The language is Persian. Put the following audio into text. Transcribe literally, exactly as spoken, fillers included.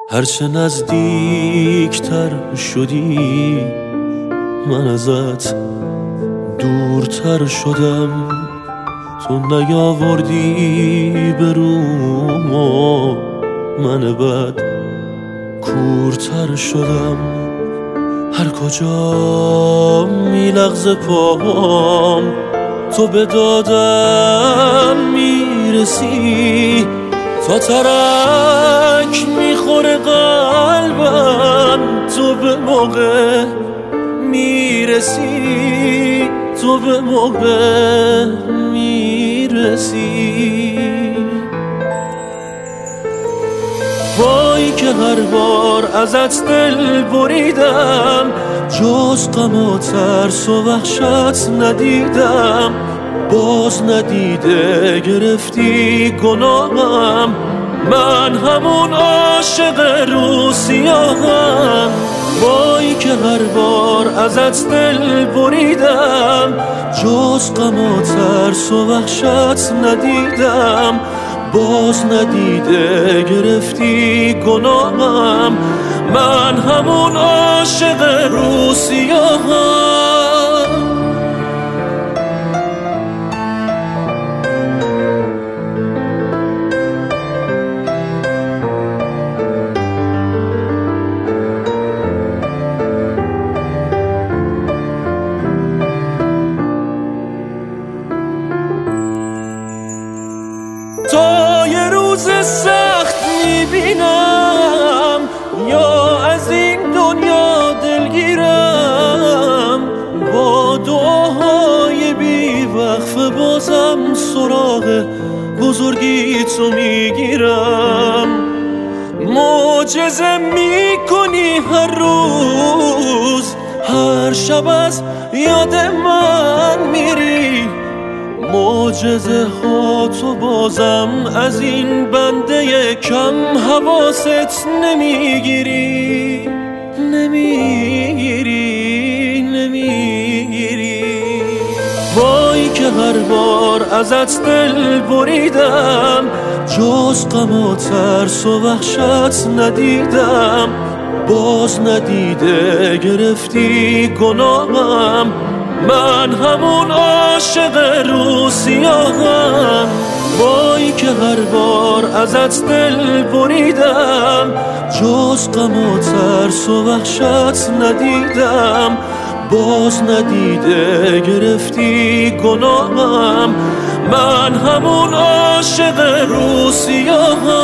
هرچه نزدیکتر شدی من ازت دورتر شدم. تو نیاوردی به روم و من بد کورتر شدم. هر کجا میلغزه پاهم تو به دادم میرسی. تا ترک میخوره قلبم تو به موقع میرسی. تو به موقع میرسی. وای که هر بار ازت دل بریدم جز غم و ترس و وحشت ندیدم. باز ندیده گرفتی گناهم، من همون عاشق رو سیاهم. وای که هر بار ازت دل بریدم جز غم و ترس و وحشت ندیدم. باز ندیده گرفتی گناهم، من همون عاشق رو سیاهم. تا یه روز سخت میبینم یا از این دنیا دلگیرم، با دعاهای بی وقفه بازم سراغ بزرگی تو میگیرم. معجزه میکنی هر روز، هر شب از یاد من میری. معجزه ها تو بازم از این بنده کم حواست نمیگیری. نمیگیری نمیگیری. وای که هر بار ازت دل بریدم جز غم و ترس و وحشت ندیدم. باز ندیده گرفتی گناهم، من همون عاشق رو سیاهم. وای که هر بار ازت دل بریدم جز غم و ترس و وحشت ندیدم. باز ندیده گرفتی گناهم، من همون عاشق رو سیاهم.